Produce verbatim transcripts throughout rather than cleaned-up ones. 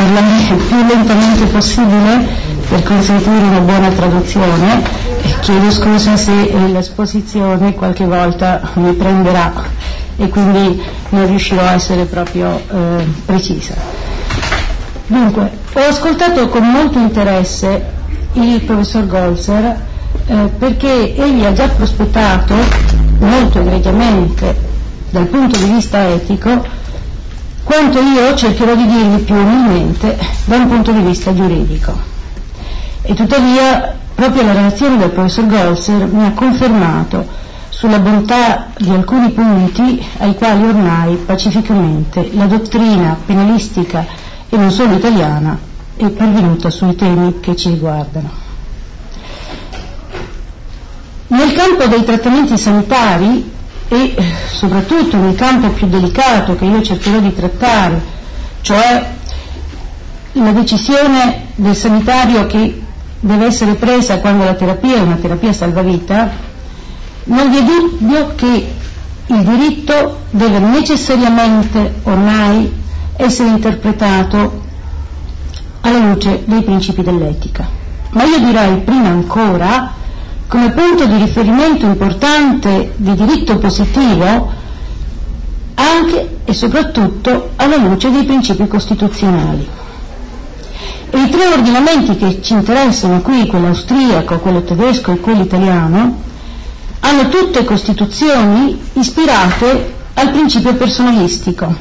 parlare il più lentamente possibile per consentire una buona traduzione. Chiedo scusa se l'esposizione qualche volta mi prenderà e quindi non riuscirò a essere proprio eh, precisa. Dunque, ho ascoltato con molto interesse il professor Golzer eh, perché egli ha già prospettato molto egregiamente dal punto di vista etico quanto io cercherò di dirvi più umilmente da un punto di vista giuridico. E tuttavia proprio la relazione del professor Golzer mi ha confermato sulla bontà di alcuni punti ai quali ormai pacificamente la dottrina penalistica e non solo italiana è pervenuta sui temi che ci riguardano. Nel campo dei trattamenti sanitari e soprattutto nel campo più delicato che io cercherò di trattare, cioè la decisione del sanitario che deve essere presa quando la terapia è una terapia salvavita, non vi è dubbio che il diritto deve necessariamente ormai essere interpretato alla luce dei principi dell'etica. Ma io direi prima ancora, come punto di riferimento importante di diritto positivo, anche e soprattutto alla luce dei principi costituzionali. E i tre ordinamenti che ci interessano qui, quello austriaco, quello tedesco e quello italiano, hanno tutte costituzioni ispirate al principio personalistico.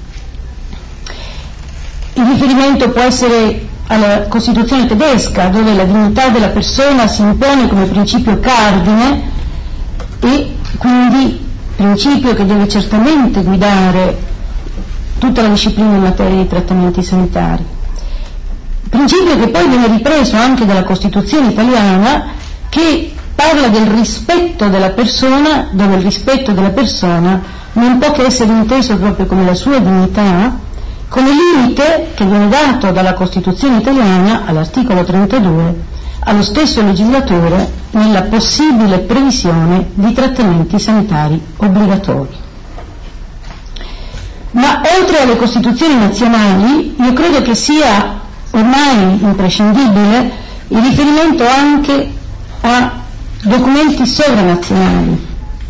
Il riferimento può essere alla Costituzione tedesca, dove la dignità della persona si impone come principio cardine e quindi principio che deve certamente guidare tutta la disciplina in materia di trattamenti sanitari. Principio che poi viene ripreso anche dalla Costituzione italiana, che parla del rispetto della persona, dove il rispetto della persona non può che essere inteso proprio come la sua dignità, come limite che viene dato dalla Costituzione italiana all'articolo trentadue allo stesso legislatore nella possibile previsione di trattamenti sanitari obbligatori. Ma oltre alle Costituzioni nazionali, io credo che sia ormai imprescindibile il riferimento anche a documenti sovranazionali,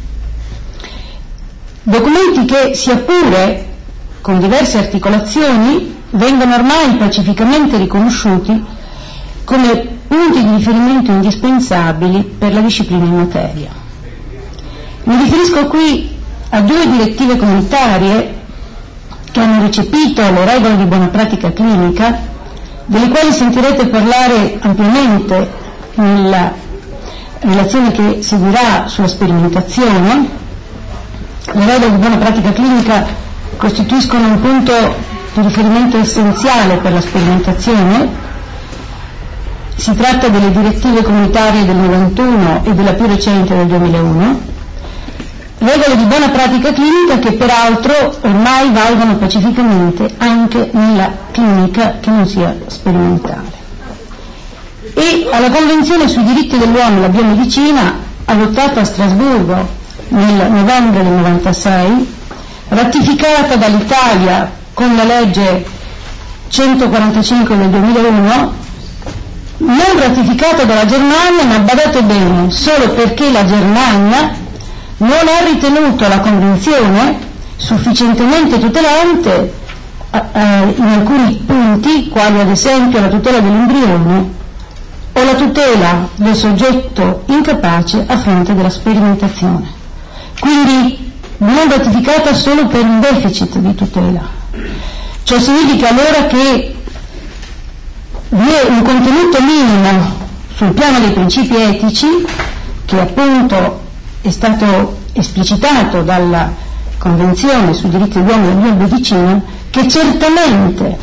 documenti che, sia pure con diverse articolazioni, vengono ormai pacificamente riconosciuti come punti di riferimento indispensabili per la disciplina in materia. Mi riferisco qui a due direttive comunitarie che hanno recepito le regole di buona pratica clinica, delle quali sentirete parlare ampiamente nella relazione che seguirà sulla sperimentazione. Le regole di buona pratica clinica costituiscono un punto di riferimento essenziale per la sperimentazione. Si tratta delle direttive comunitarie del novantuno e della più recente del duemilauno, regole di buona pratica clinica che peraltro ormai valgono pacificamente anche nella clinica che non sia sperimentale. E alla Convenzione sui diritti dell'uomo e la biomedicina, adottata a Strasburgo nel novembre del novantasei, ratificata dall'Italia con la legge centoquarantacinque del duemilauno, non ratificata dalla Germania, ma badate bene, solo perché la Germania non ha ritenuto la Convenzione sufficientemente tutelante eh, in alcuni punti, quali ad esempio la tutela dell'embrione o la tutela del soggetto incapace a fronte della sperimentazione. Quindi non ratificata solo per un deficit di tutela. Ciò significa allora che vi è un contenuto minimo sul piano dei principi etici, che appunto è stato esplicitato dalla Convenzione sui diritti dell'uomo e della biomedicina, che certamente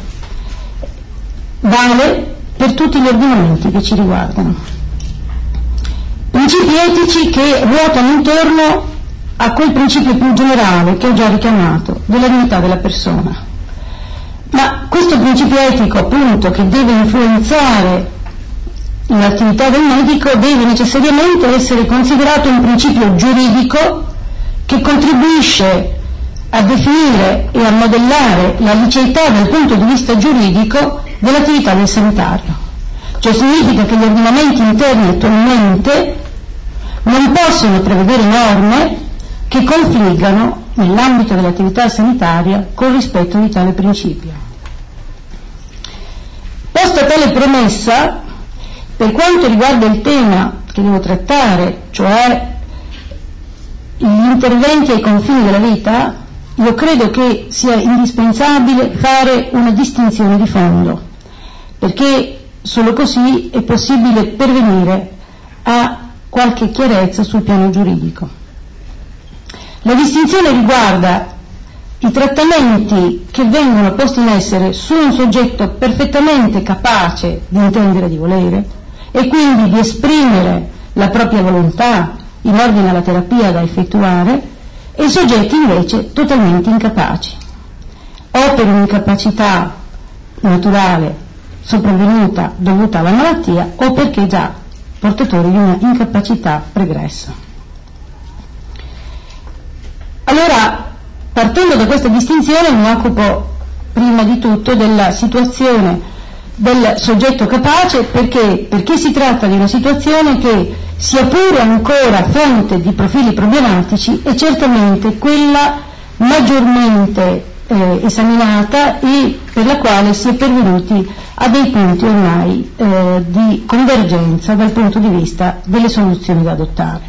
vale per tutti gli ordinamenti che ci riguardano. Principi etici che ruotano intorno a quel principio più generale che ho già richiamato, della dignità della persona. Ma questo principio etico, appunto, che deve influenzare l'attività del medico, deve necessariamente essere considerato un principio giuridico che contribuisce a definire e a modellare la liceità dal punto di vista giuridico dell'attività del sanitario. Ciò significa che gli ordinamenti interni attualmente non possono prevedere norme che confliggano nell'ambito dell'attività sanitaria col rispetto di tale principio. Posta tale premessa, per quanto riguarda il tema che devo trattare, cioè gli interventi ai confini della vita, io credo che sia indispensabile fare una distinzione di fondo, perché solo così è possibile pervenire a qualche chiarezza sul piano giuridico. La distinzione riguarda i trattamenti che vengono posti in essere su un soggetto perfettamente capace di intendere e di volere e quindi di esprimere la propria volontà in ordine alla terapia da effettuare, e soggetti invece totalmente incapaci, o per un'incapacità naturale sopravvenuta dovuta alla malattia o perché già portatori di una incapacità pregressa. Allora, partendo da questa distinzione, mi occupo prima di tutto della situazione del soggetto capace, perché, perché si tratta di una situazione che, sia pure ancora fonte di profili problematici, è certamente quella maggiormente eh, esaminata e per la quale si è pervenuti a dei punti ormai eh, di convergenza dal punto di vista delle soluzioni da adottare.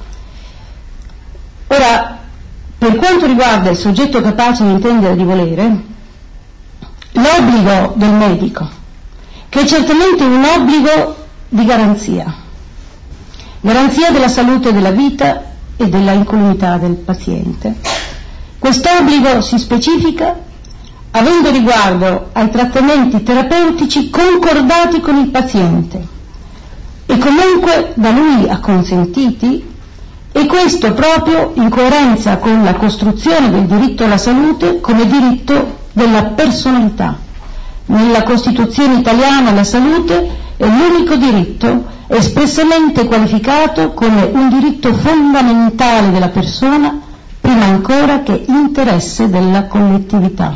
Ora, per quanto riguarda il soggetto capace di intendere e di volere, l'obbligo del medico, che è certamente un obbligo di garanzia, garanzia della salute e della vita e della incolumità del paziente. Quest'obbligo si specifica avendo riguardo ai trattamenti terapeutici concordati con il paziente e comunque da lui acconsentiti, e questo proprio in coerenza con la costruzione del diritto alla salute come diritto della personalità. Nella Costituzione italiana la salute è l'unico diritto espressamente qualificato come un diritto fondamentale della persona, prima ancora che interesse della collettività.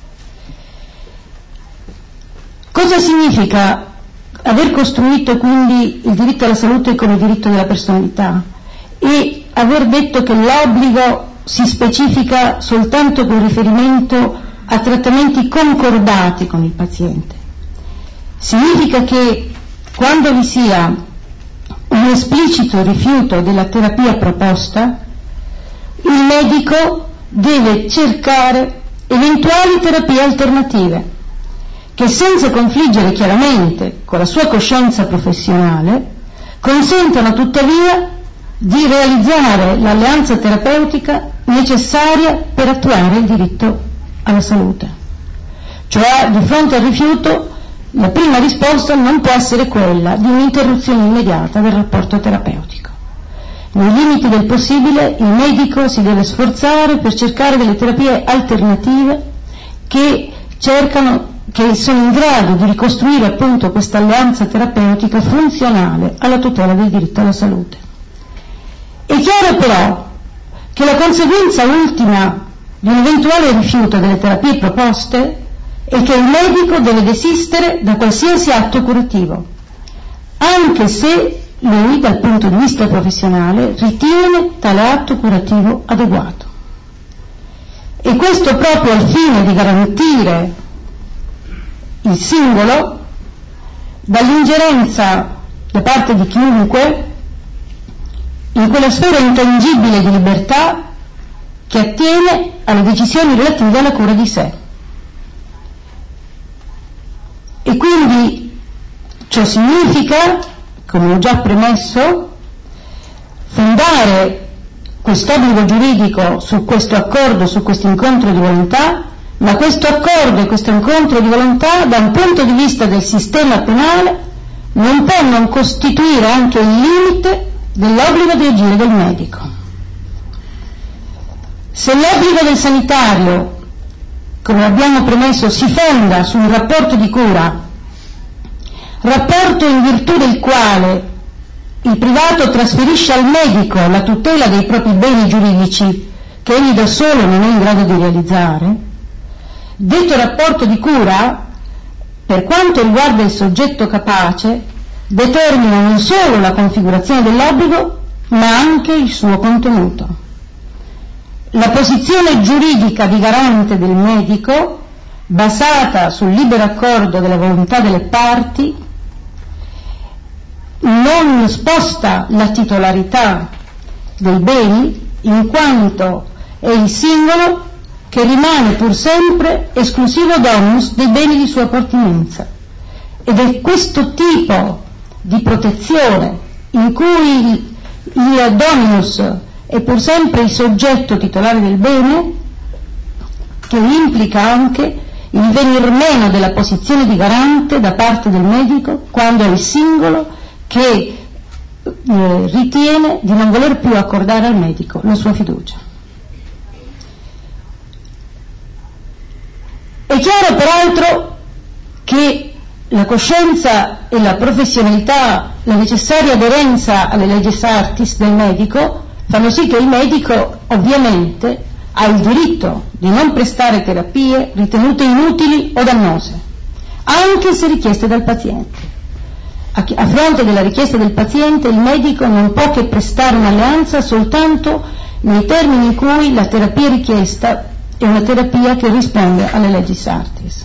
Cosa significa aver costruito quindi il diritto alla salute come diritto della personalità e aver detto che l'obbligo si specifica soltanto con riferimento a trattamenti concordati con il paziente? Significa che quando vi sia un esplicito rifiuto della terapia proposta, il medico deve cercare eventuali terapie alternative che, senza confliggere chiaramente con la sua coscienza professionale, consentano tuttavia di realizzare l'alleanza terapeutica necessaria per attuare il diritto alla salute. Cioè, di fronte al rifiuto, la prima risposta non può essere quella di un'interruzione immediata del rapporto terapeutico. Nei limiti del possibile, il medico si deve sforzare per cercare delle terapie alternative che cercano, che sono in grado di ricostruire appunto questa alleanza terapeutica funzionale alla tutela del diritto alla salute. È chiaro però che la conseguenza ultima di un eventuale rifiuto delle terapie proposte è che il medico deve desistere da qualsiasi atto curativo, anche se lui, dal punto di vista professionale, ritiene tale atto curativo adeguato. E questo proprio al fine di garantire il singolo dall'ingerenza da parte di chiunque in quella sfera intangibile di libertà che attiene alle decisioni relative alla cura di sé. E quindi ciò significa, come ho già premesso, fondare quest'obbligo giuridico su questo accordo, su questo incontro di volontà, ma questo accordo e questo incontro di volontà da un punto di vista del sistema penale non può non costituire anche il limite dell'obbligo di agire del medico. Se l'obbligo del sanitario, come abbiamo premesso, si fonda su un rapporto di cura, rapporto in virtù del quale il privato trasferisce al medico la tutela dei propri beni giuridici che egli da solo non è in grado di realizzare, detto rapporto di cura per quanto riguarda il soggetto capace, determina non solo la configurazione dell'obbligo, ma anche il suo contenuto. La posizione giuridica di garante del medico, basata sul libero accordo della volontà delle parti, non sposta la titolarità dei beni, in quanto è il singolo che rimane pur sempre esclusivo dominus dei beni di sua pertinenza. Ed è questo tipo di protezione in cui il dominus è pur sempre il soggetto titolare del bene che implica anche il venir meno della posizione di garante da parte del medico quando è il singolo che eh, ritiene di non voler più accordare al medico la sua fiducia. È chiaro peraltro che la coscienza e la professionalità, la necessaria aderenza alle leges artis del medico fanno sì che il medico ovviamente ha il diritto di non prestare terapie ritenute inutili o dannose, anche se richieste dal paziente. A, a fronte della richiesta del paziente, il medico non può che prestare un'alleanza soltanto nei termini in cui la terapia richiesta è una terapia che risponde alle legis artis.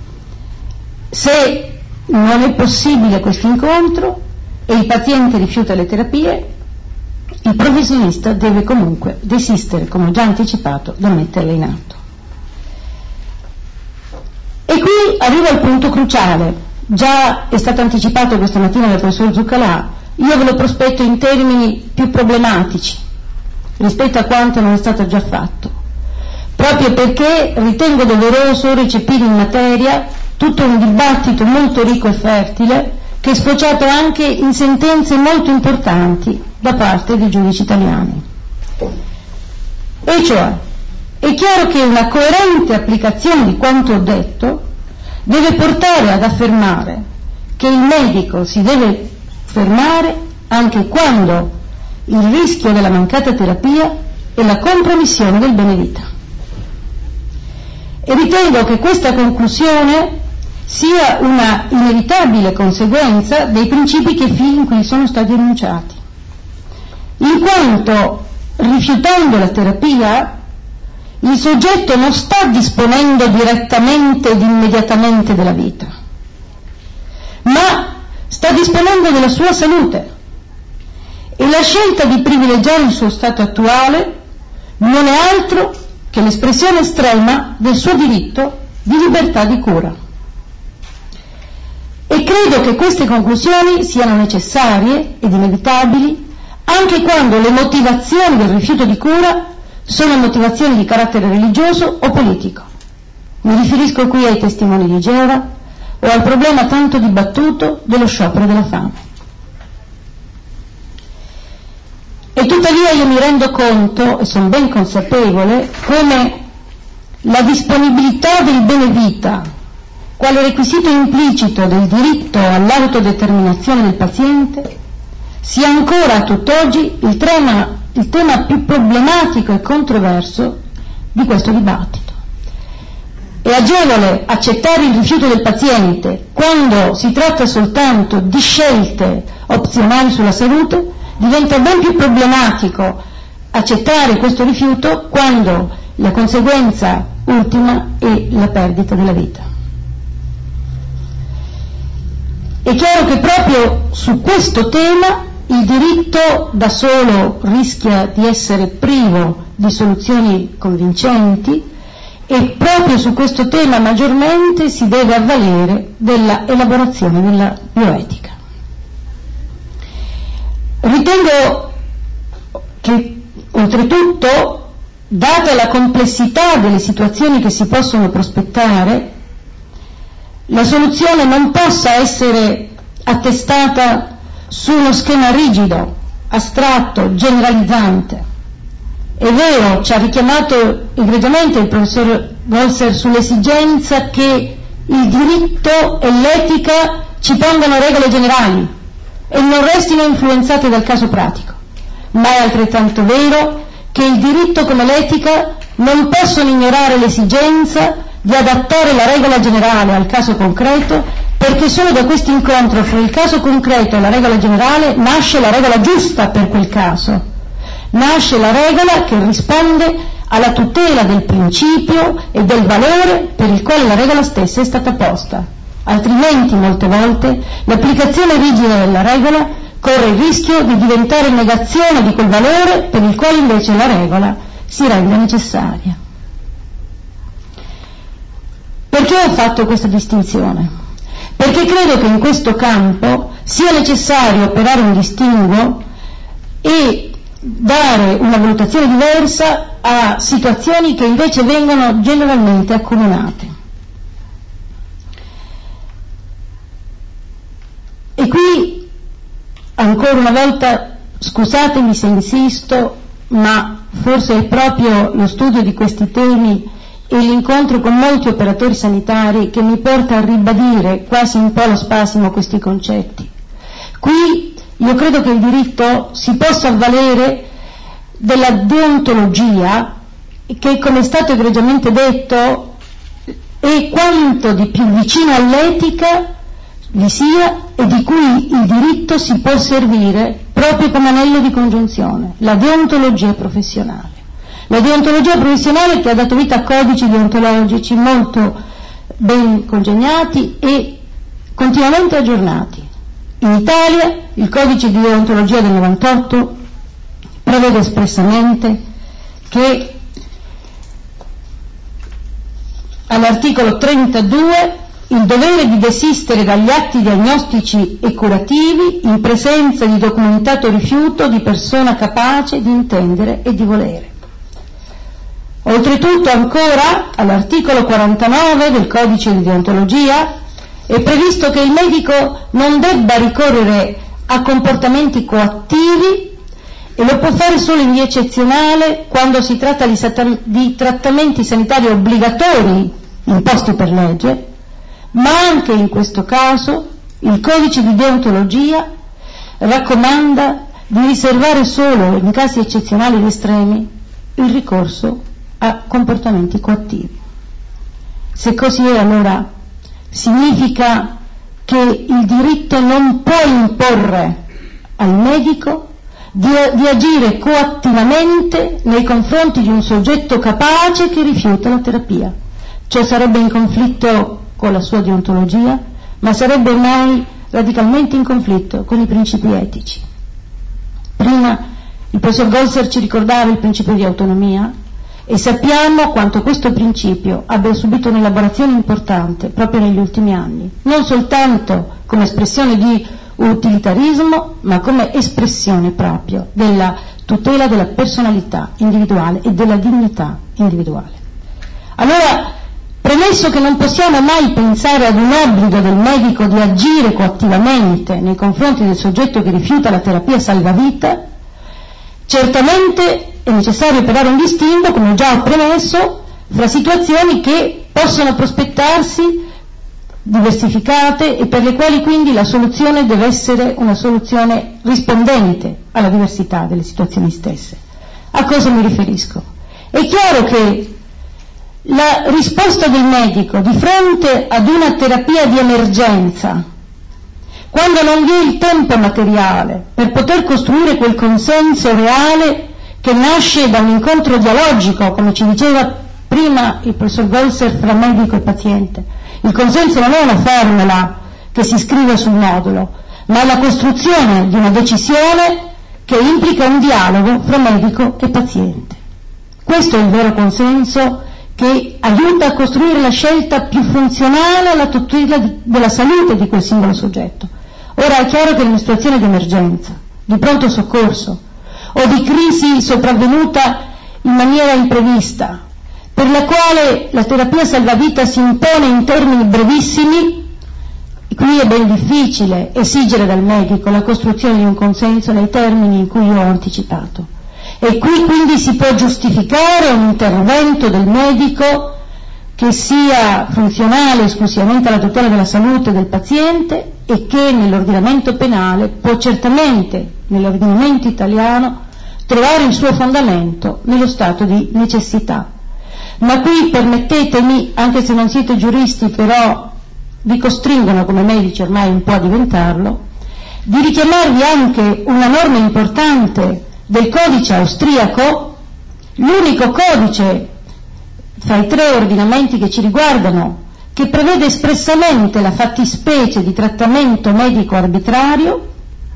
Se non è possibile questo incontro e il paziente rifiuta le terapie, il professionista deve comunque desistere, come ho già anticipato, da metterle in atto. E qui arrivo al punto cruciale. Già è stato anticipato questa mattina dal professor Zuccalà, io ve lo prospetto in termini più problematici rispetto a quanto non è stato già fatto, proprio perché ritengo doveroso recepire in materia tutto un dibattito molto ricco e fertile che è sfociato anche in sentenze molto importanti da parte dei giudici italiani. E cioè, è chiaro che una coerente applicazione di quanto ho detto deve portare ad affermare che il medico si deve fermare anche quando il rischio della mancata terapia è la compromissione del bene vita. E ritengo che questa conclusione sia una inevitabile conseguenza dei principi che fin qui sono stati enunciati, in quanto rifiutando la terapia il soggetto non sta disponendo direttamente ed immediatamente della vita, ma sta disponendo della sua salute, e la scelta di privilegiare il suo stato attuale non è altro che l'espressione estrema del suo diritto di libertà di cura. E credo che queste conclusioni siano necessarie ed inevitabili anche quando le motivazioni del rifiuto di cura sono motivazioni di carattere religioso o politico. Mi riferisco qui ai testimoni di Geova o al problema tanto dibattuto dello sciopero della fame. E tuttavia io mi rendo conto, e sono ben consapevole, come la disponibilità del bene vita, quale requisito implicito del diritto all'autodeterminazione del paziente, sia ancora a tutt'oggi il tema, il tema più problematico e controverso di questo dibattito. È agevole accettare il rifiuto del paziente quando si tratta soltanto di scelte opzionali sulla salute, diventa ben più problematico accettare questo rifiuto quando la conseguenza ultima è la perdita della vita. È chiaro che proprio su questo tema il diritto da solo rischia di essere privo di soluzioni convincenti e proprio su questo tema maggiormente si deve avvalere della elaborazione della bioetica. Ritengo che oltretutto, data la complessità delle situazioni che si possono prospettare, la soluzione non possa essere attestata su uno schema rigido, astratto, generalizzante. È vero, ci ha richiamato egregiamente il professor Golser sull'esigenza che il diritto e l'etica ci pongano regole generali e non restino influenzate dal caso pratico, ma è altrettanto vero che il diritto come l'etica non possono ignorare l'esigenza di adattare la regola generale al caso concreto, perché solo da questo incontro fra il caso concreto e la regola generale nasce la regola giusta per quel caso, nasce la regola che risponde alla tutela del principio e del valore per il quale la regola stessa è stata posta. Altrimenti, molte volte, l'applicazione rigida della regola corre il rischio di diventare negazione di quel valore per il quale invece la regola si rende necessaria. Perché ho fatto questa distinzione? Perché credo che in questo campo sia necessario operare un distinguo e dare una valutazione diversa a situazioni che invece vengono generalmente accomunate. E qui, ancora una volta, scusatemi se insisto, ma forse è proprio lo studio di questi temi e l'incontro con molti operatori sanitari che mi porta a ribadire quasi un po' lo spasimo questi concetti. Qui io credo che il diritto si possa avvalere della deontologia che, come è stato egregiamente detto, è quanto di più vicino all'etica vi sia e di cui il diritto si può servire proprio come anello di congiunzione, la deontologia professionale. La deontologia professionale che ha dato vita a codici deontologici molto ben congegnati e continuamente aggiornati. In Italia il codice di deontologia del novantotto prevede espressamente che all'articolo trentadue il dovere di desistere dagli atti diagnostici e curativi in presenza di documentato rifiuto di persona capace di intendere e di volere. Oltretutto ancora all'articolo quarantanove del codice di deontologia è previsto che il medico non debba ricorrere a comportamenti coattivi e lo può fare solo in via eccezionale quando si tratta di, sat- di trattamenti sanitari obbligatori imposti per legge, ma anche in questo caso il codice di deontologia raccomanda di riservare solo in casi eccezionali ed estremi il ricorso a comportamenti coattivi. Se così è, allora significa che il diritto non può imporre al medico di, di agire coattivamente nei confronti di un soggetto capace che rifiuta la terapia. Ciò sarebbe in conflitto con la sua deontologia, ma sarebbe ormai radicalmente in conflitto con i principi etici. Prima il professor Golser ci ricordava il principio di autonomia e sappiamo quanto questo principio abbia subito un'elaborazione importante proprio negli ultimi anni, non soltanto come espressione di utilitarismo, ma come espressione proprio della tutela della personalità individuale e della dignità individuale. Allora, premesso che non possiamo mai pensare ad un obbligo del medico di agire coattivamente nei confronti del soggetto che rifiuta la terapia salvavita, certamente è necessario operare un distinguo, come già ho premesso, fra situazioni che possono prospettarsi diversificate e per le quali quindi la soluzione deve essere una soluzione rispondente alla diversità delle situazioni stesse. A cosa mi riferisco? È chiaro che la risposta del medico di fronte ad una terapia di emergenza, quando non vi è il tempo materiale per poter costruire quel consenso reale che nasce da un incontro dialogico, come ci diceva prima il professor Golser, fra medico e paziente. Il consenso non è una formula che si scrive sul modulo, ma è la costruzione di una decisione che implica un dialogo fra medico e paziente. Questo è il vero consenso che aiuta a costruire la scelta più funzionale alla tutela della salute di quel singolo soggetto. Ora è chiaro che in una situazione di emergenza, di pronto soccorso o di crisi sopravvenuta in maniera imprevista, per la quale la terapia salvavita si impone in termini brevissimi, qui è ben difficile esigere dal medico la costruzione di un consenso nei termini in cui io ho anticipato. E qui quindi si può giustificare un intervento del medico che sia funzionale esclusivamente alla tutela della salute del paziente e che nell'ordinamento penale può certamente, nell'ordinamento italiano, trovare il suo fondamento nello stato di necessità. Ma qui permettetemi, anche se non siete giuristi, però vi costringono come medici ormai un po' a diventarlo, di richiamarvi anche una norma importante del codice austriaco, l'unico codice fra i tre ordinamenti che ci riguardano che prevede espressamente la fattispecie di trattamento medico arbitrario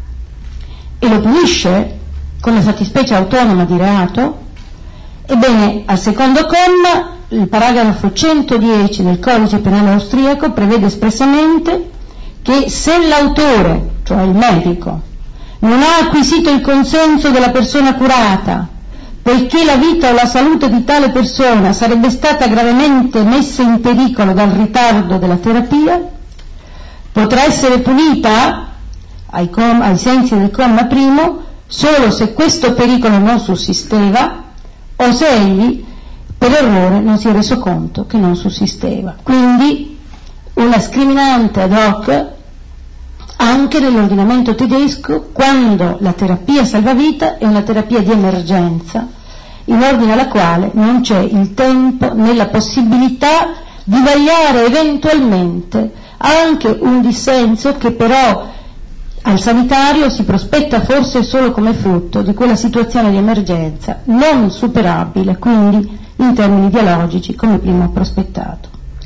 e lo punisce con la fattispecie autonoma di reato. Ebbene, al secondo comma, il paragrafo centodieci del codice penale austriaco prevede espressamente che se l'autore, cioè il medico, non ha acquisito il consenso della persona curata, poiché la vita o la salute di tale persona sarebbe stata gravemente messa in pericolo dal ritardo della terapia, potrà essere punita ai, com- ai sensi del comma primo solo se questo pericolo non sussisteva o se egli per errore non si è reso conto che non sussisteva. Quindi una scriminante ad hoc anche nell'ordinamento tedesco, quando la terapia salvavita è una terapia di emergenza, in ordine alla quale non c'è il tempo né la possibilità di vagliare eventualmente anche un dissenso che però al sanitario si prospetta forse solo come frutto di quella situazione di emergenza non superabile, quindi in termini biologici, come prima ho prospettato.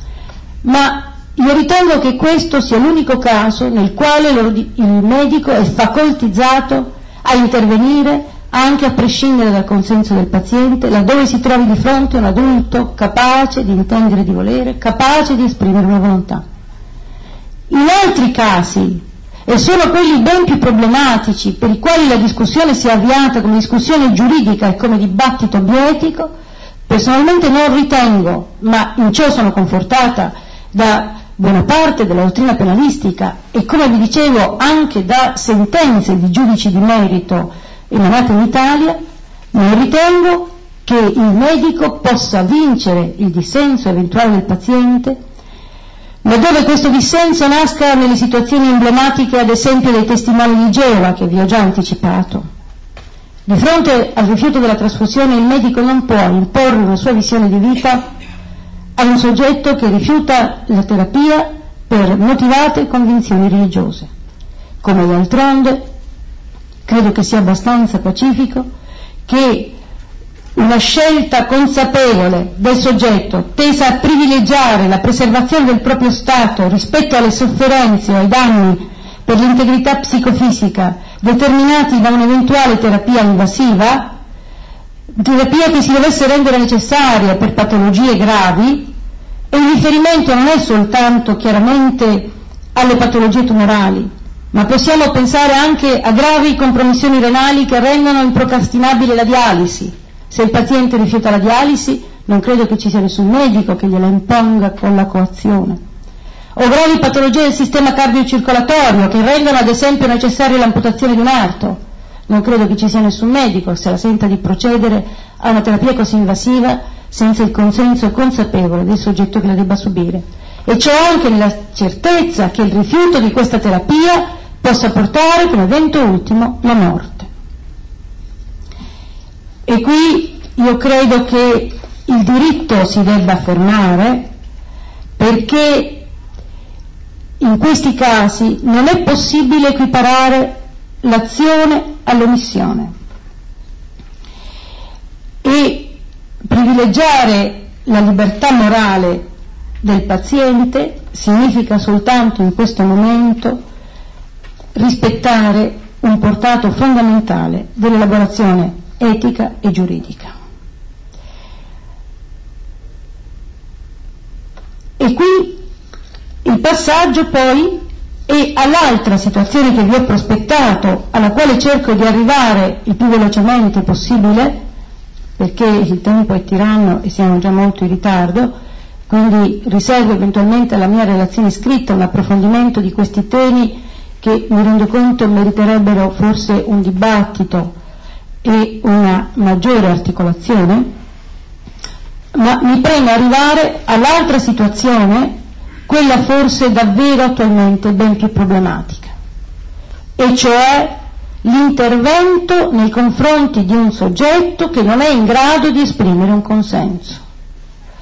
Ma io ritengo che questo sia l'unico caso nel quale il medico è facoltizzato a intervenire anche a prescindere dal consenso del paziente, laddove si trovi di fronte a un adulto capace di intendere e di volere, capace di esprimere una volontà. In altri casi, e sono quelli ben più problematici, per i quali la discussione si è avviata come discussione giuridica e come dibattito bioetico, personalmente non ritengo, ma in ciò sono confortata da buona parte della dottrina penalistica e, come vi dicevo, anche da sentenze di giudici di merito emanate in Italia, non ritengo che il medico possa vincere il dissenso eventuale del paziente, laddove questo dissenso nasca nelle situazioni emblematiche, ad esempio dei testimoni di Geova, che vi ho già anticipato. Di fronte al rifiuto della trasfusione, il medico non può imporre una sua visione di vita a un soggetto che rifiuta la terapia per motivate convinzioni religiose. Come d'altronde, credo che sia abbastanza pacifico che una scelta consapevole del soggetto tesa a privilegiare la preservazione del proprio stato rispetto alle sofferenze o ai danni per l'integrità psicofisica determinati da un'eventuale terapia invasiva, terapia che si dovesse rendere necessaria per patologie gravi, e il riferimento non è soltanto chiaramente alle patologie tumorali, ma possiamo pensare anche a gravi compromissioni renali che rendono improcrastinabile la dialisi. Se il paziente rifiuta la dialisi, non credo che ci sia nessun medico che gliela imponga con la coazione. O gravi patologie del sistema cardiocircolatorio che rendono ad esempio necessaria l'amputazione di un arto. Non credo che ci sia nessun medico, se la senta, di procedere a una terapia così invasiva senza il consenso consapevole del soggetto che la debba subire. E ciò anche nella certezza che il rifiuto di questa terapia possa portare come evento ultimo la morte. E qui io credo che il diritto si debba affermare, perché in questi casi non è possibile equiparare l'azione all'omissione, e privilegiare la libertà morale del paziente significa soltanto in questo momento rispettare un portato fondamentale dell'elaborazione etica e giuridica. E qui il passaggio poi è all'altra situazione che vi ho prospettato, alla quale cerco di arrivare il più velocemente possibile, perché il tempo è tiranno e siamo già molto in ritardo, quindi riservo eventualmente alla mia relazione scritta un approfondimento di questi temi che, mi rendo conto, meriterebbero forse un dibattito e una maggiore articolazione, ma mi preme arrivare all'altra situazione, quella forse davvero attualmente ben più problematica, e cioè l'intervento nei confronti di un soggetto che non è in grado di esprimere un consenso.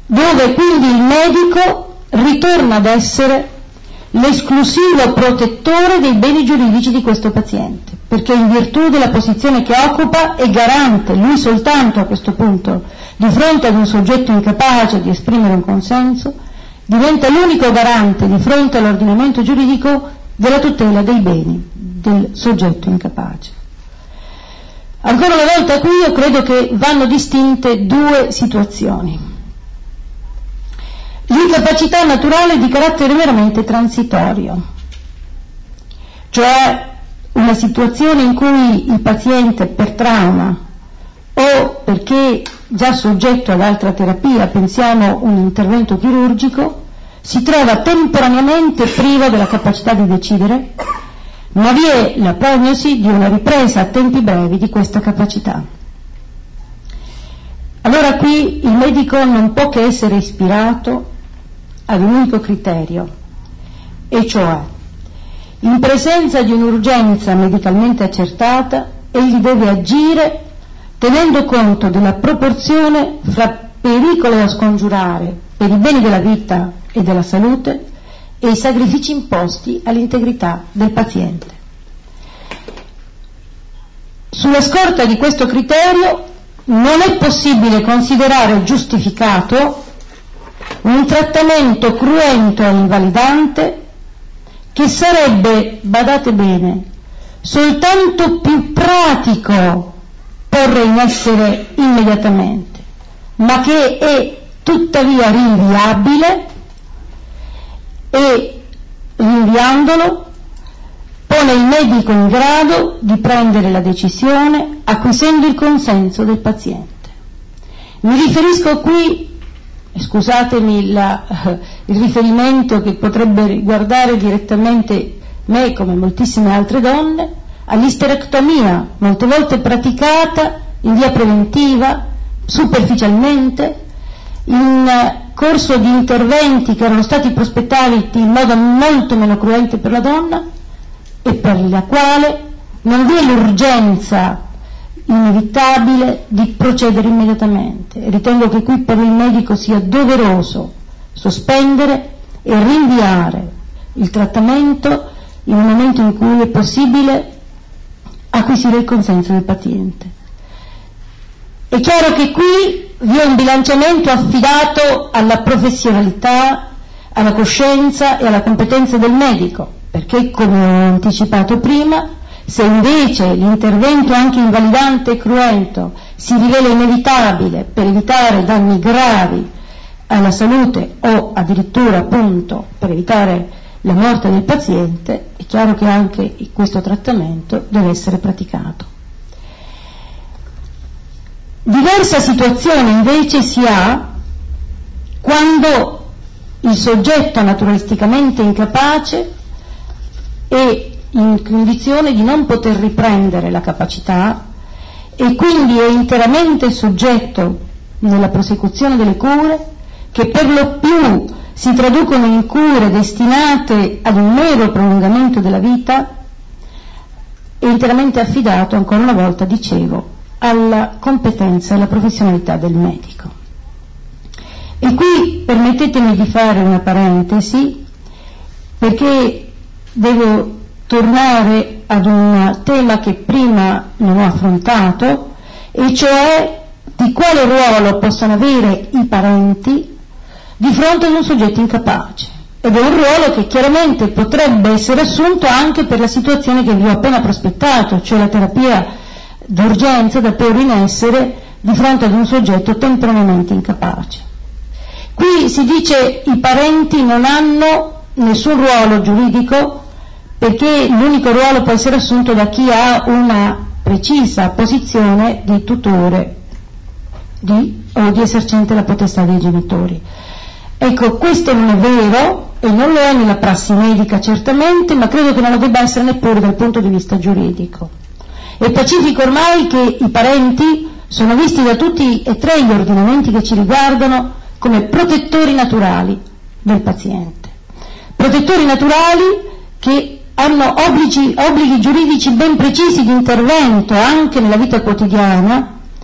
dove quindi il medico ritorna ad essere l'esclusivo protettore dei beni giuridici di questo paziente, perché in virtù della posizione che occupa è garante, lui soltanto a questo punto, di fronte ad un soggetto incapace di esprimere un consenso, diventa l'unico garante di fronte all'ordinamento giuridico della tutela dei beni del soggetto incapace. Ancora una volta qui io credo che vanno distinte due situazioni. L'incapacità naturale di carattere meramente transitorio, cioè una situazione in cui il paziente per trauma o perché già soggetto ad altra terapia, pensiamo un intervento chirurgico, si trova temporaneamente privo della capacità di decidere, ma vi è la prognosi di una ripresa a tempi brevi di questa capacità. Allora qui il medico non può che essere ispirato ad un unico criterio, e cioè in presenza di un'urgenza medicalmente accertata egli deve agire tenendo conto della proporzione fra pericolo da scongiurare per i beni della vita e della salute e i sacrifici imposti all'integrità del paziente. Sulla scorta di questo criterio non è possibile considerare giustificato un trattamento cruento e invalidante che sarebbe, badate bene, soltanto più pratico porre in essere immediatamente, ma che è tuttavia rinviabile e rinviandolo pone il medico in grado di prendere la decisione acquisendo il consenso del paziente. Mi riferisco qui, scusatemi la, il riferimento che potrebbe riguardare direttamente me come moltissime altre donne, all'isterectomia, molte volte praticata in via preventiva, superficialmente, in corso di interventi che erano stati prospettati in modo molto meno cruente per la donna e per la quale non vi è l'urgenza inevitabile di procedere immediatamente. E ritengo che qui per il medico sia doveroso sospendere e rinviare il trattamento in un momento in cui è possibile acquisire il consenso del paziente. È chiaro che qui vi è un bilanciamento affidato alla professionalità, alla coscienza e alla competenza del medico, perché, come ho anticipato prima, se invece l'intervento anche invalidante e cruento si rivela inevitabile per evitare danni gravi alla salute o addirittura appunto per evitare la morte del paziente, è chiaro che anche questo trattamento deve essere praticato. Diversa situazione invece si ha quando il soggetto naturalisticamente incapace è in condizione di non poter riprendere la capacità e quindi è interamente soggetto nella prosecuzione delle cure, che per lo più si traducono in cure destinate ad un mero prolungamento della vita, è interamente affidato, ancora una volta dicevo, alla competenza e alla professionalità del medico. E qui permettetemi di fare una parentesi, perché devo tornare ad un tema che prima non ho affrontato, e cioè di quale ruolo possono avere i parenti di fronte ad un soggetto incapace. Ed è un ruolo che chiaramente potrebbe essere assunto anche per la situazione che vi ho appena prospettato, cioè la terapia d'urgenza da porre in essere di fronte ad un soggetto temporaneamente incapace. Qui si dice i parenti non hanno nessun ruolo giuridico, perché l'unico ruolo può essere assunto da chi ha una precisa posizione di tutore di, o di esercente la potestà dei genitori. Ecco, questo non è vero e non lo è nella prassi medica certamente, ma credo che non lo debba essere neppure dal punto di vista giuridico. È pacifico ormai che i parenti sono visti da tutti e tre gli ordinamenti che ci riguardano come protettori naturali del paziente. Protettori naturali che hanno obblighi, obblighi giuridici ben precisi di intervento anche nella vita quotidiana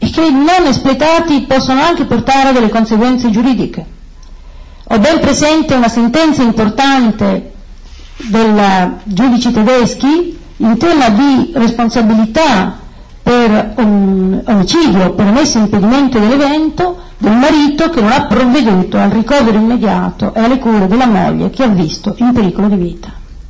e che non espletati possono anche portare a delle conseguenze giuridiche. Ho ben presente una sentenza importante del giudici tedeschi in tema di responsabilità per un omicidio, per omesso impedimento dell'evento, del marito che non ha provveduto al ricovero immediato e alle cure della moglie che ha visto in pericolo di vita.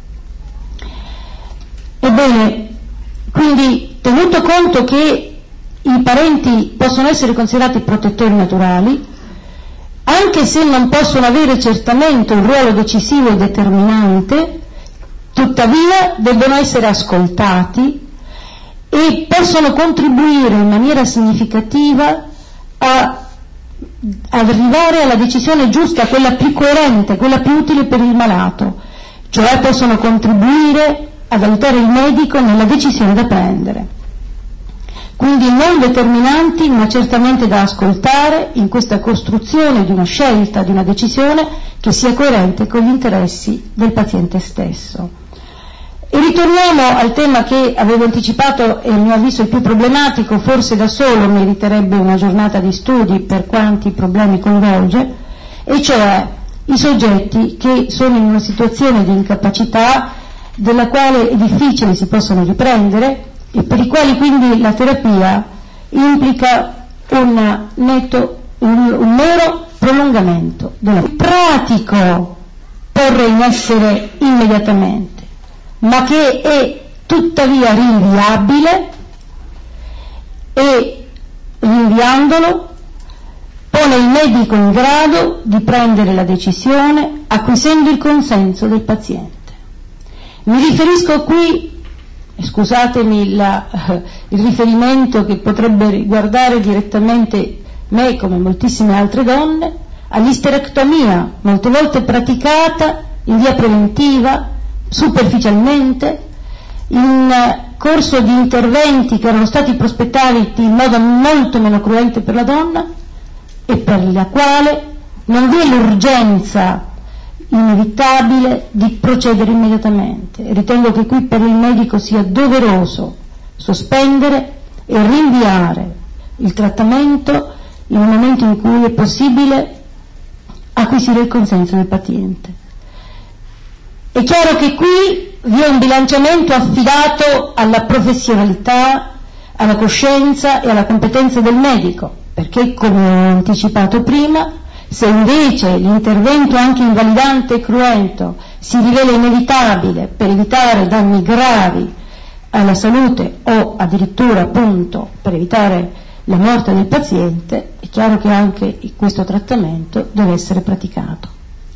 Ebbene, quindi, tenuto conto che i parenti possono essere considerati protettori naturali, anche se non possono avere certamente un ruolo decisivo e determinante, tuttavia debbono essere ascoltati e possono contribuire in maniera significativa a ad arrivare alla decisione giusta, quella più coerente, quella più utile per il malato, cioè possono contribuire ad aiutare il medico nella decisione da prendere. Quindi non determinanti, ma certamente da ascoltare in questa costruzione di una scelta, di una decisione che sia coerente con gli interessi del paziente stesso. E ritorniamo al tema che avevo anticipato e a mio avviso il più problematico, forse da solo meriterebbe una giornata di studi per quanti problemi coinvolge, e cioè i soggetti che sono in una situazione di incapacità della quale è difficile si possono riprendere e per i quali quindi la terapia implica un netto, un, un mero prolungamento della vita. Pratico porre in essere immediatamente, ma che è tuttavia rinviabile e rinviandolo pone il medico in grado di prendere la decisione acquisendo il consenso del paziente. Mi riferisco qui, scusatemi la, il riferimento che potrebbe riguardare direttamente me come moltissime altre donne, all'isterectomia, molte volte praticata in via preventiva, superficialmente, in corso di interventi che erano stati prospettati in modo molto meno cruente per la donna e per la quale non vi è l'urgenza inevitabile di procedere immediatamente. Ritengo che qui per il medico sia doveroso sospendere e rinviare il trattamento in un momento in cui è possibile acquisire il consenso del paziente. È chiaro che qui vi è un bilanciamento affidato alla professionalità, alla coscienza e alla competenza del medico, perché, come ho anticipato prima, se invece l'intervento anche invalidante e cruento si rivela inevitabile per evitare danni gravi alla salute o addirittura appunto per evitare la morte del paziente, è chiaro che anche questo trattamento deve essere praticato.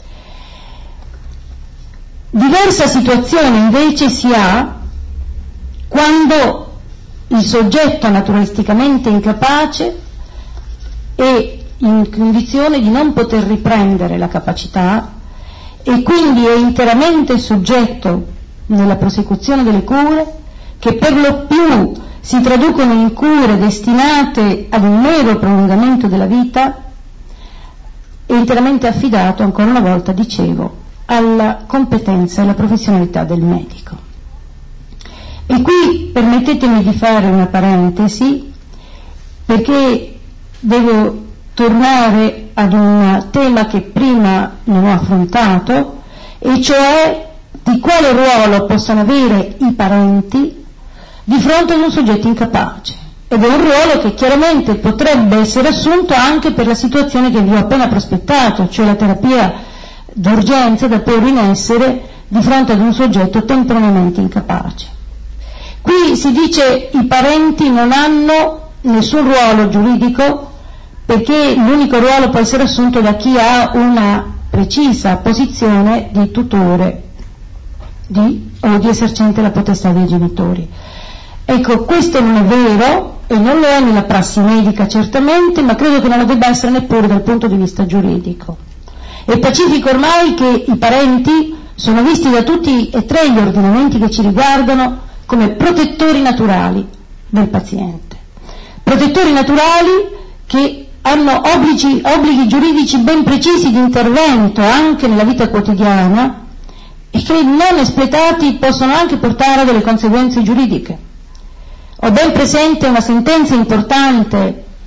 Diversa situazione invece si ha quando il soggetto naturalisticamente incapace è in condizione di non poter riprendere la capacità e quindi è interamente soggetto nella prosecuzione delle cure, che per lo più si traducono in cure destinate ad un mero prolungamento della vita, è interamente affidato, ancora una volta dicevo, alla competenza e alla professionalità del medico. E qui permettetemi di fare una parentesi, perché devo tornare ad un tema che prima non ho affrontato, e cioè di quale ruolo possano avere i parenti di fronte ad un soggetto incapace. Ed è un ruolo che chiaramente potrebbe essere assunto anche per la situazione che vi ho appena prospettato, cioè la terapia d'urgenza da porre in essere di fronte ad un soggetto temporaneamente incapace. Qui si dice i parenti non hanno nessun ruolo giuridico, perché l'unico ruolo può essere assunto da chi ha una precisa posizione di tutore di, o di esercente la potestà dei genitori. Ecco, questo non è vero e non lo è nella prassi medica certamente, ma credo che non lo debba essere neppure dal punto di vista giuridico. È pacifico ormai che i parenti sono visti da tutti e tre gli ordinamenti che ci riguardano come protettori naturali del paziente. Protettori naturali che hanno obblighi, obblighi giuridici ben precisi di intervento anche nella vita quotidiana e che non espletati possono anche portare a delle conseguenze giuridiche. Ho ben presente una sentenza importante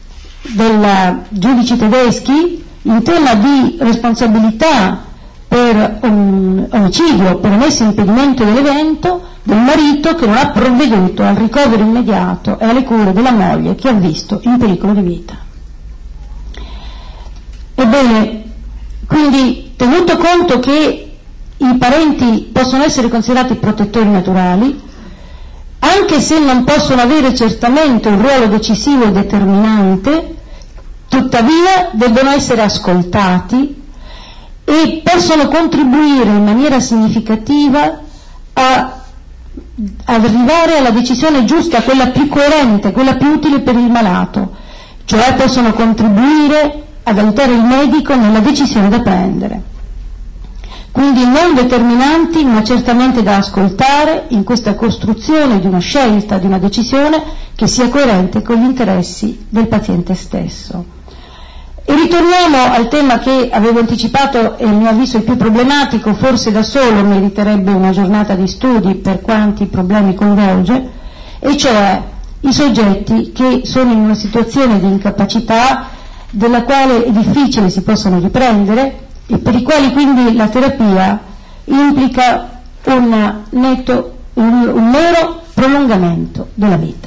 dei giudici tedeschi in tema di responsabilità per um, omicidio, per omesso impedimento dell'evento, del marito che non ha provveduto al ricovero immediato e alle cure della moglie che ha visto in pericolo di vita. Ebbene, quindi, tenuto conto che i parenti possono essere considerati protettori naturali, anche se non possono avere certamente un ruolo decisivo e determinante, tuttavia debbono essere ascoltati e possono contribuire in maniera significativa a ad arrivare alla decisione giusta, quella più coerente, quella più utile per il malato, cioè possono contribuire ad aiutare il medico nella decisione da prendere. Quindi non determinanti, ma certamente da ascoltare in questa costruzione di una scelta, di una decisione che sia coerente con gli interessi del paziente stesso. E ritorniamo al tema che avevo anticipato e a mio avviso il più problematico, forse da solo meriterebbe una giornata di studi per quanti problemi coinvolge, e cioè i soggetti che sono in una situazione di incapacità della quale è difficile si possano riprendere e per i quali quindi la terapia implica un netto, un, un mero prolungamento della vita.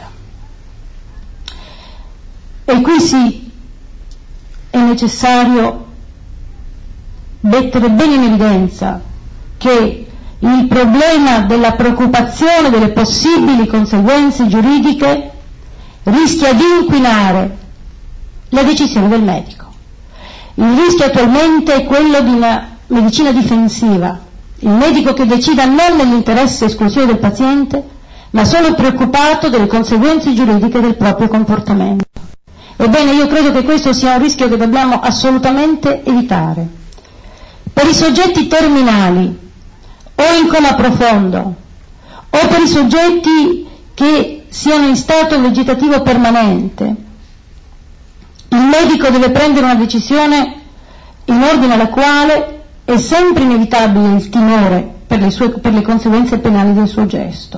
E qui sì è necessario mettere bene in evidenza che il problema della preoccupazione delle possibili conseguenze giuridiche rischia di inquinare la decisione del medico. Il rischio attualmente è quello di una medicina difensiva, il medico che decida non nell'interesse esclusivo del paziente, ma solo preoccupato delle conseguenze giuridiche del proprio comportamento. Ebbene, io credo che questo sia un rischio che dobbiamo assolutamente evitare. Per i soggetti terminali o in coma profondo o per i soggetti che siano in stato vegetativo permanente, il medico deve prendere una decisione in ordine alla quale è sempre inevitabile il timore per le, sue, per le conseguenze penali del suo gesto.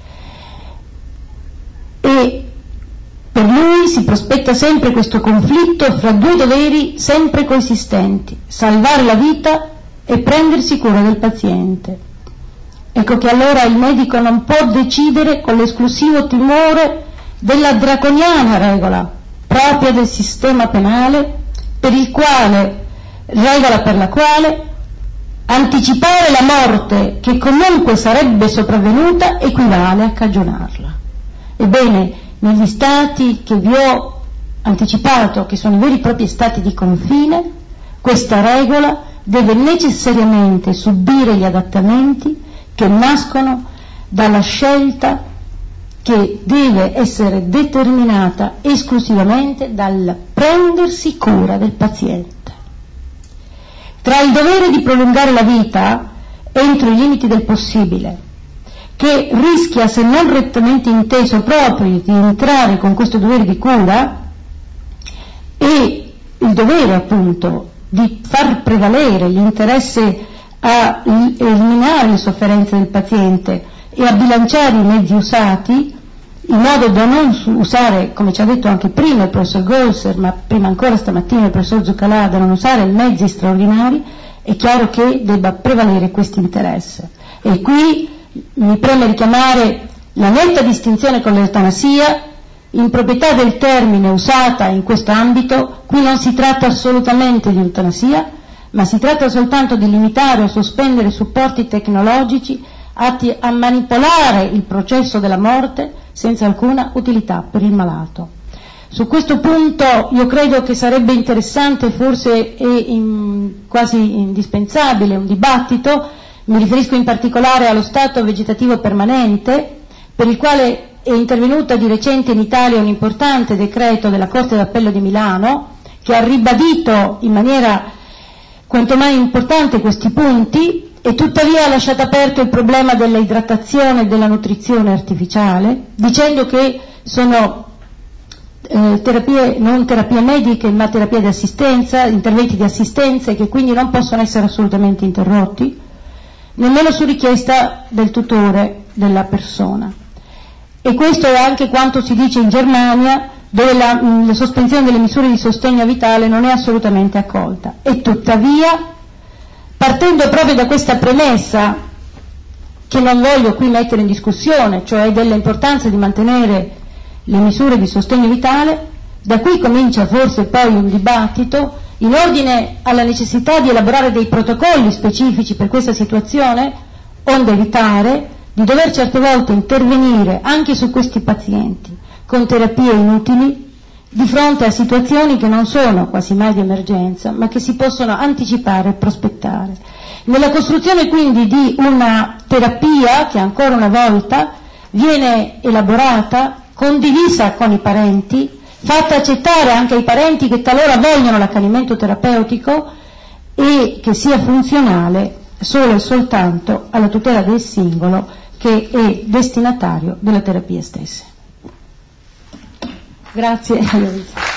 E per lui si prospetta sempre questo conflitto fra due doveri sempre coesistenti: salvare la vita e prendersi cura del paziente. Ecco che allora il medico non può decidere con l'esclusivo timore della draconiana regola propria del sistema penale, per il quale, regola per la quale anticipare la morte che comunque sarebbe sopravvenuta equivale a cagionarla. Ebbene, negli stati che vi ho anticipato, che sono i veri e propri stati di confine, questa regola deve necessariamente subire gli adattamenti che nascono dalla scelta che deve essere determinata esclusivamente dal prendersi cura del paziente. Tra il dovere di prolungare la vita entro i limiti del possibile, che rischia, se non rettamente inteso, proprio di entrare con questo dovere di cura, e il dovere appunto di far prevalere l'interesse a eliminare le sofferenze del paziente e a bilanciare i mezzi usati, in modo da non usare, come ci ha detto anche prima il professor Golser, ma prima ancora stamattina il professor Zuccalà, da non usare mezzi straordinari, è chiaro che debba prevalere questo interesse. E qui mi preme richiamare la netta distinzione con l'eutanasia, in proprietà del termine usata in questo ambito. Qui non si tratta assolutamente di eutanasia, ma si tratta soltanto di limitare o sospendere supporti tecnologici atti a manipolare il processo della morte senza alcuna utilità per il malato. Su questo punto io credo che sarebbe interessante, forse è in, quasi indispensabile, un dibattito. Mi riferisco in particolare allo stato vegetativo permanente, per il quale è intervenuta di recente in Italia un importante decreto della Corte d'Appello di Milano, che ha ribadito in maniera quanto mai importante questi punti, e tuttavia ha lasciato aperto il problema della idratazione e della nutrizione artificiale, dicendo che sono eh, terapie, non terapie mediche, ma terapie di assistenza, interventi di assistenza, e che quindi non possono essere assolutamente interrotti, nemmeno su richiesta del tutore della persona. E questo è anche quanto si dice in Germania, dove la, la sospensione delle misure di sostegno vitale non è assolutamente accolta. E tuttavia, partendo proprio da questa premessa, che non voglio qui mettere in discussione, cioè dell'importanza di mantenere le misure di sostegno vitale, da qui comincia forse poi un dibattito in ordine alla necessità di elaborare dei protocolli specifici per questa situazione, onde evitare di dover certe volte intervenire anche su questi pazienti con terapie inutili di fronte a situazioni che non sono quasi mai di emergenza, ma che si possono anticipare e prospettare. Nella costruzione quindi di una terapia che ancora una volta viene elaborata, condivisa con i parenti, fatta accettare anche ai parenti che talora vogliono l'accanimento terapeutico e che sia funzionale solo e soltanto alla tutela del singolo che è destinatario della terapia stessa. Grazie.